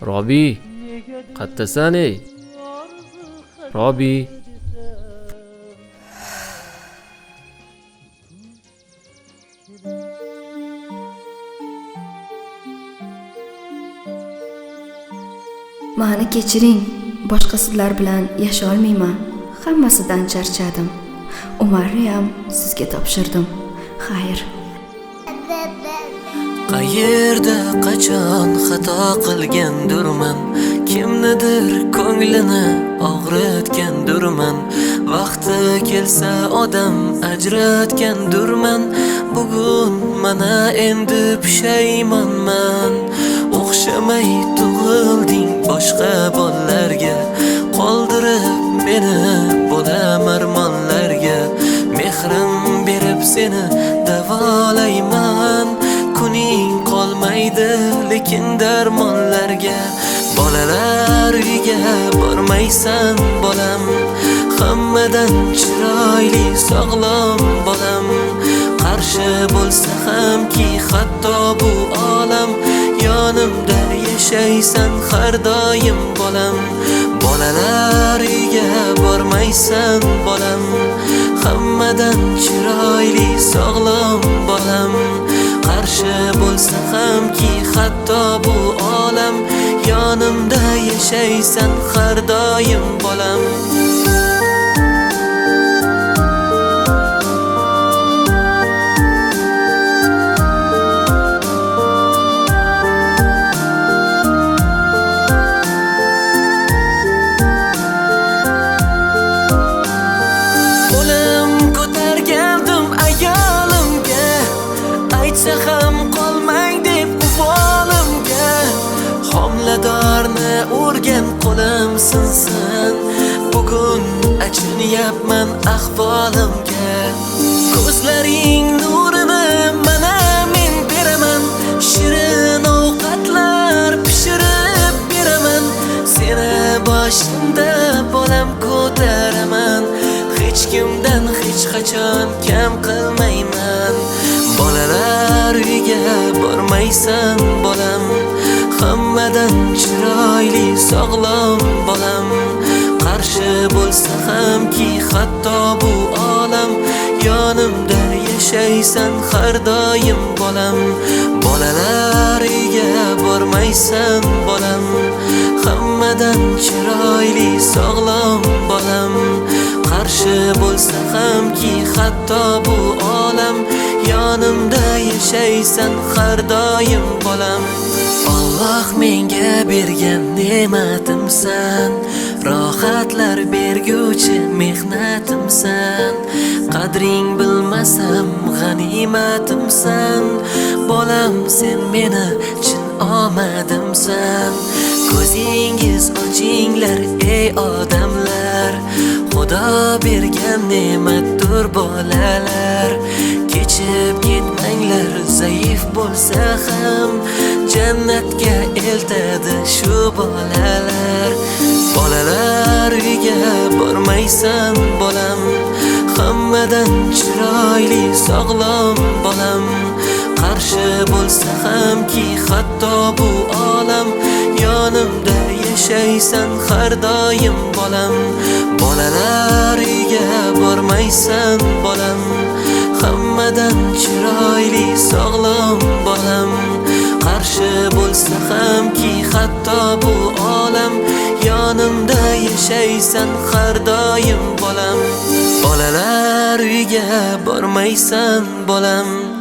Robi, qayerdasan ey? Robi. Mani kechiring, boshqa sizlar bilan yasha olmayman. Hammasidan charchadim. Umarni ham sizga topshirdim. Xayr. Qayerda qachon xato qilgandurman, kimnidir ko'nglini og'ritgandurman, vaqti kelsa odam ajratgandurman. Bugun mana endi pushaymonman. O'xshamay tug'ilding boshqa bolalarga, qoldirib meni bo'lam armonlarga. Mehrim berib seni davolayman, kuning qolmaydi lekin darmonlarga. Bolalar uyiga bormaysan bolam, hammadan chiroyli sog'lom bolam. Qarshi bo'lsa hamki hatto bu olam, yonimda yashaysan har doim bolam. Bolalar uyiga bormaysan bolam, hammadan chiroyli sog'lom bolam. Qarshi bo'lsa hamki hatto bu olam, yonimda yashaysan har doim bolam. Aytsa ham qolmang deb uvolimga, homiladorni urgan qo'lim sinsin. Bugun achinyapman ahvolimga. Ko'zlaring nurini mana men beraman, shirin ovqatlar pishirib beraman. Seni boshimda bolam ko'taraman, hech kimdan hech qachon kam qilmayman. Bolalar uyiga bormaysan bolam, hammadan chiroyli sog'lom bolam. Qarshi bo'lsa hamki hatto bu olam, yonimda yashaysan har doim bolam. Bolalar uyiga bormaysan bolam, hammadan chiroyli sog'lom bolam. Qarshi bo'lsa hamki hatto bu olam, yonimda yashaysan har doim bolam. Alloh menga bergan ne'matimsan, rohatlar berguvchi mehnatimsan. Qadring bilmasam g'animatimsan, bolam sen meni chin omadimsan. Ko'zingiz ochinglar ey odamlar, Xudo bergan ne'matdir bolalar. Kechib ketmanglar zaif bo'lsa ham, jannatga eltadi shu bolalar. Bolalar uyiga bormaysan bolam, hammadan chiroyli sog'lom bolam. Qarshi bo'lsa hamki hatto bu olam, yonimda yashaysan har doim bolam. Bolalar uyiga bormaysan bolam, hammadan chiroyli sog'lom bolam. Qarshi bo'lsa hamki hatto bu olam, yonimda yashaysan har doim bolam. Bolalar uyiga bormaysan bolam,